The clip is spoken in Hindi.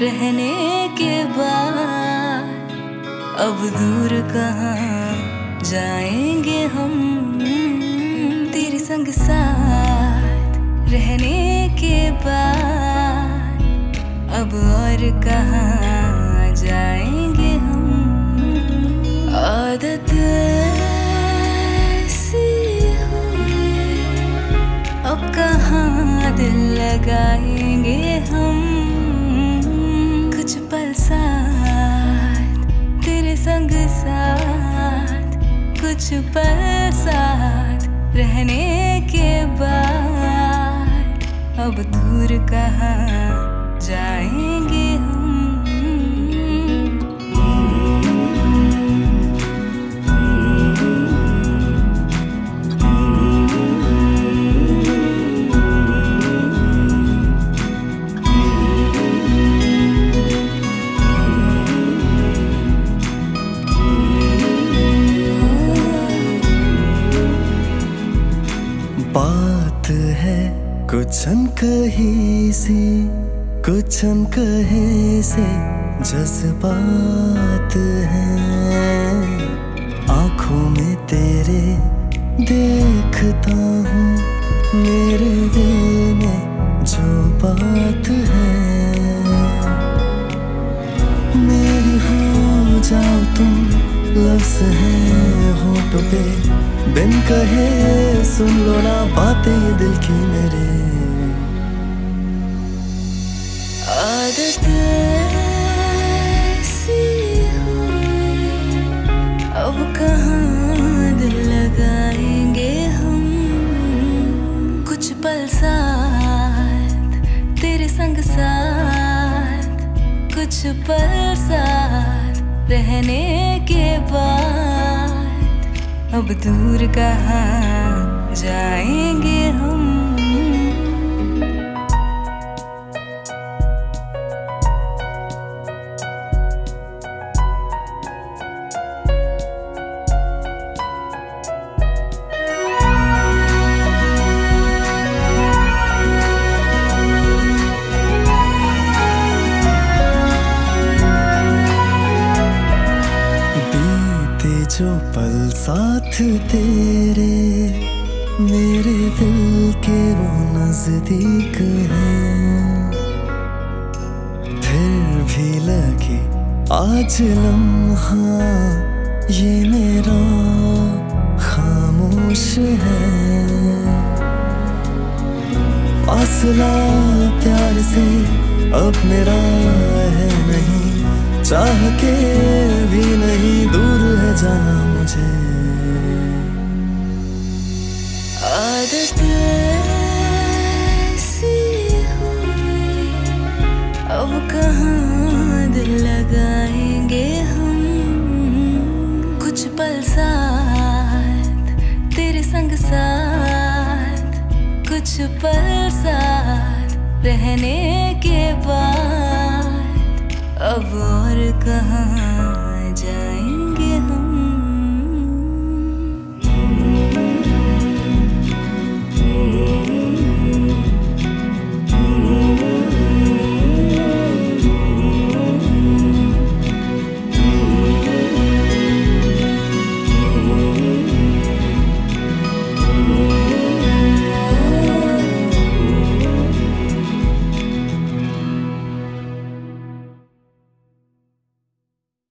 रहने के बाद अब दूर कहाँ जाएंगे हम। तेरे संग साथ रहने के बाद अब और कहाँ जाएंगे हम। आदत ऐसी हुई अब कहाँ दिल लगाएंगे हम। कुछ पल साथ तेरे संग साथ, कुछ पल साथ रहने के बाद अब दूर कहाँ जाएंगे हम। बात है कुछ अनकही सी, कुछ अनकहे से जज्बात हैं। आँखों में तेरे देखता हूँ, मेरे दिल में जो बात है। मेरी हो जाओ तुम, लफ्ज़ हैं होठों पे, बिन कहे सुन लो ना बातें ये दिल की मेरे। आदत ऐसी हुई अब कहाँ दिल लगाएंगे हम। कुछ पल साथ तेरे संग साथ, कुछ पल साथ रहने के बाद अब दूर कहाँ जाएंगे हम। जो पल साथ तेरे मेरे दिल के वो नजदीक हैं। फिर भी लगे आज लम्हा ये मेरा खामोश है। फासला प्यार से अब मेरा है नहीं, चाह के भी नहीं दूर है जाना मुझे। आदत ऐसी हुई अब कहाँ दिल लगाएंगे हम। कुछ पल साथ तेरे संग साथ, कुछ पल साथ रहने के बाद अब और कहाँ